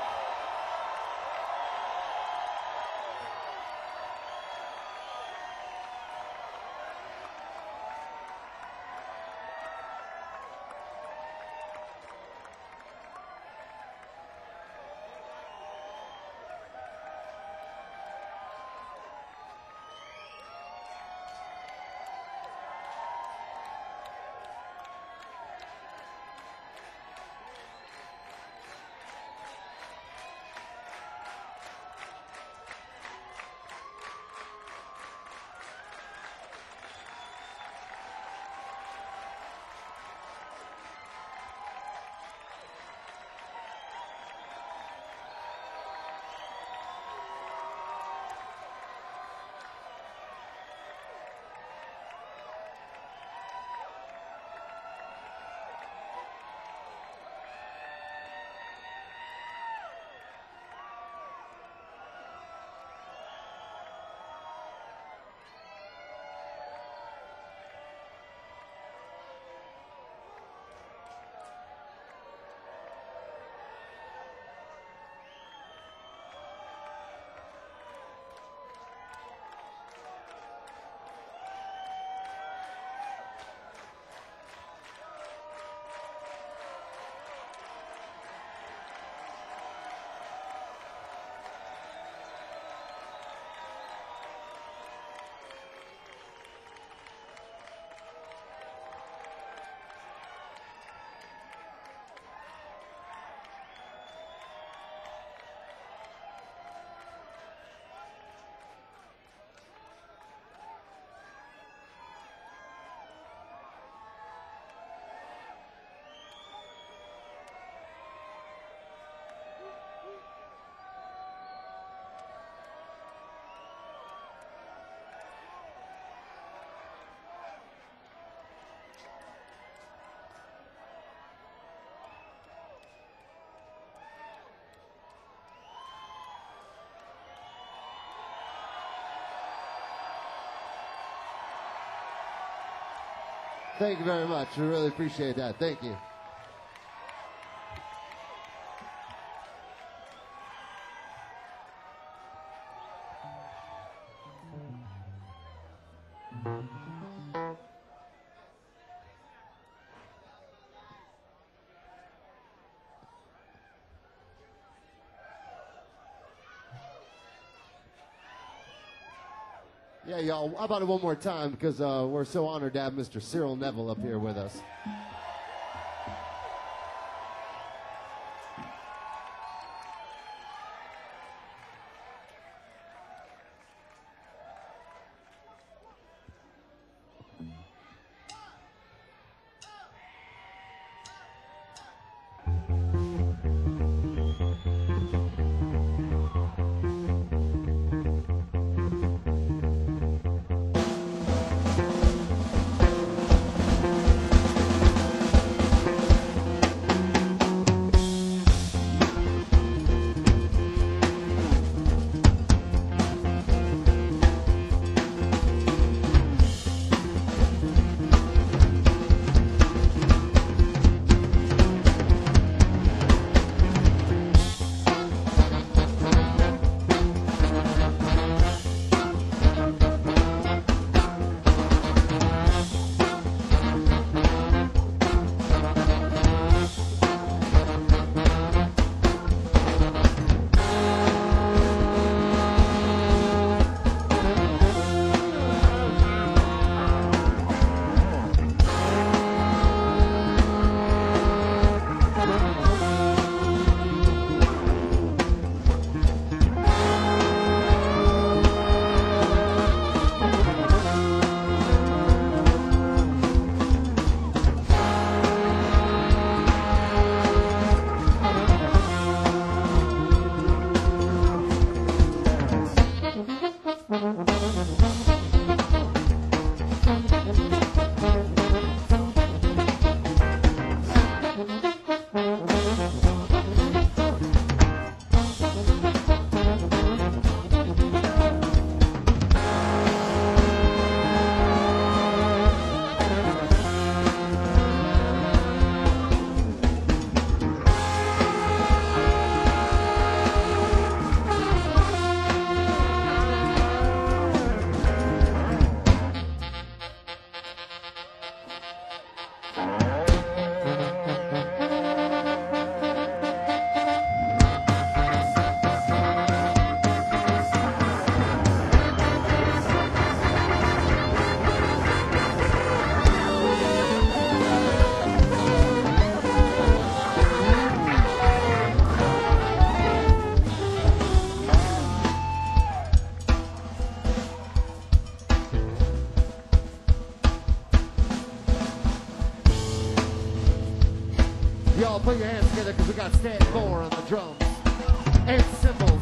Thank you very much. We really appreciate that. Thank you. Yeah, y'all, how about it one more time, because uh, we're so honored to have Mister Cyril Neville up here with us. Put your hands together because we got Stan Moore on the drums and cymbals.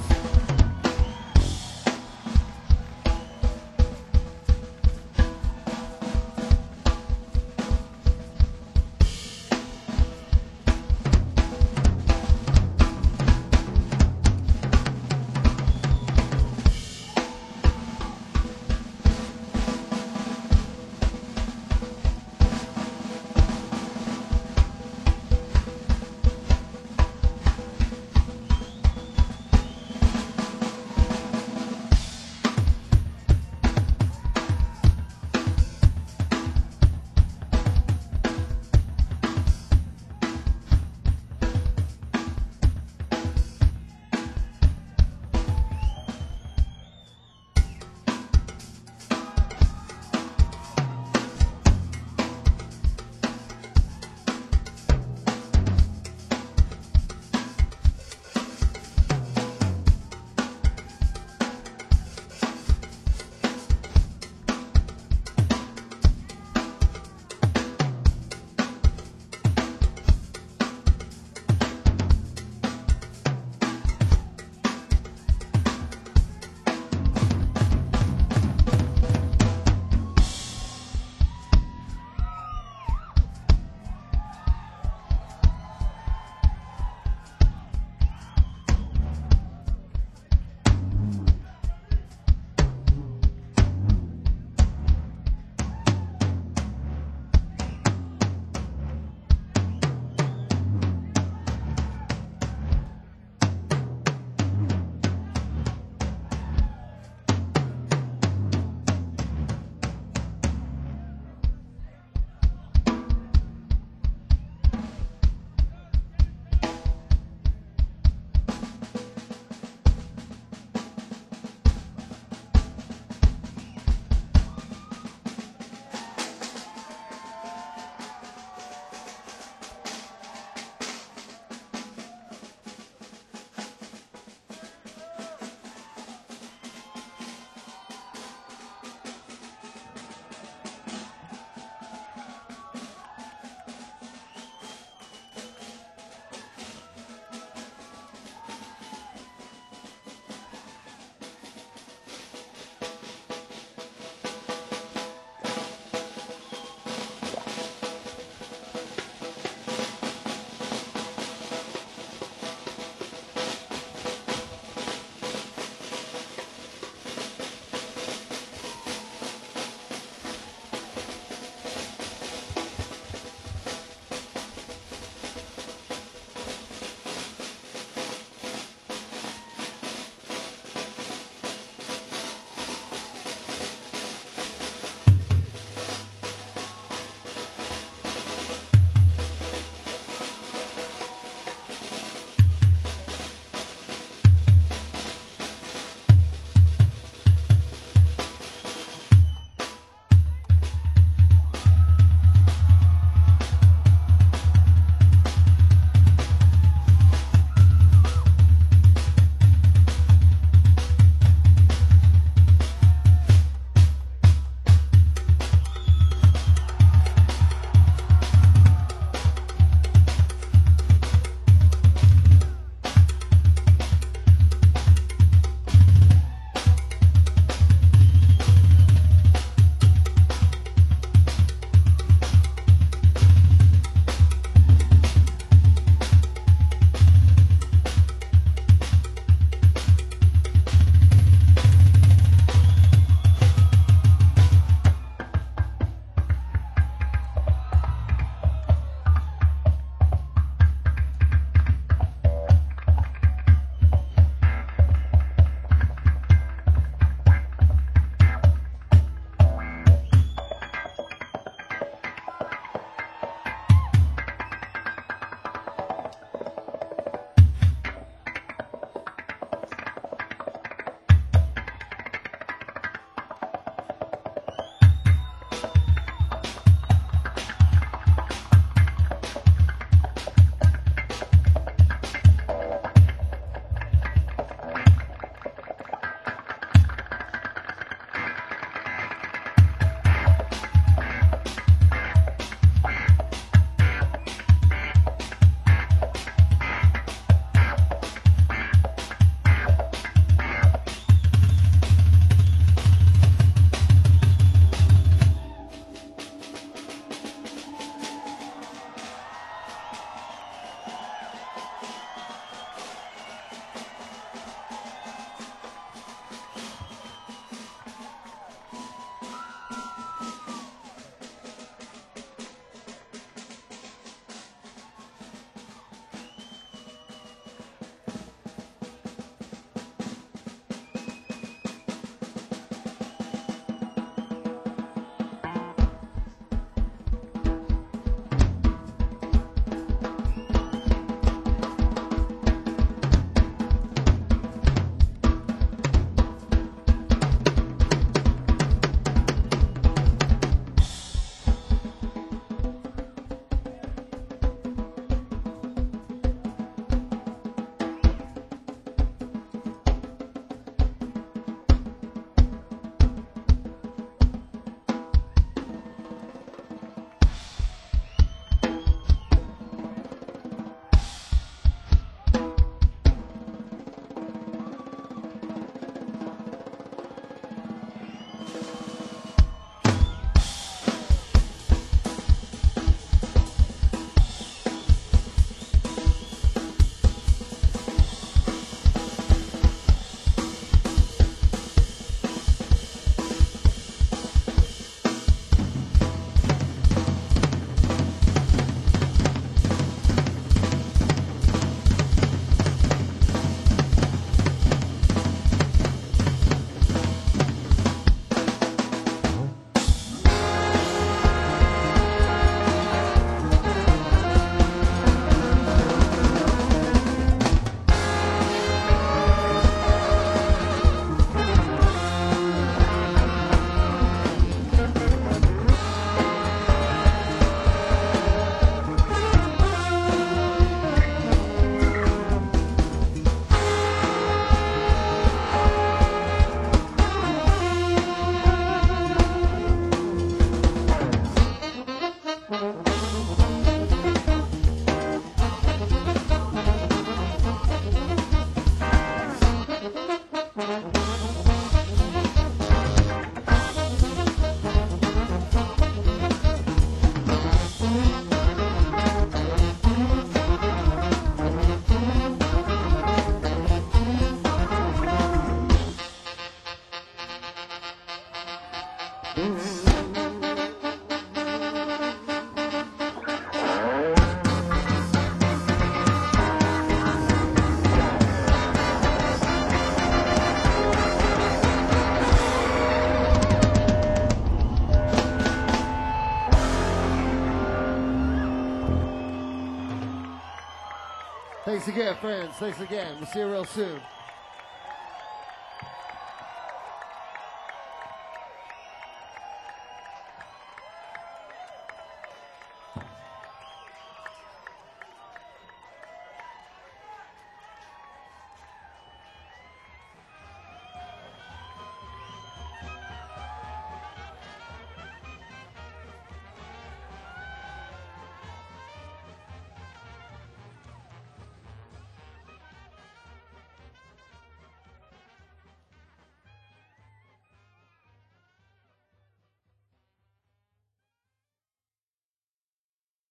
again, friends. Thanks again. We'll see you real soon.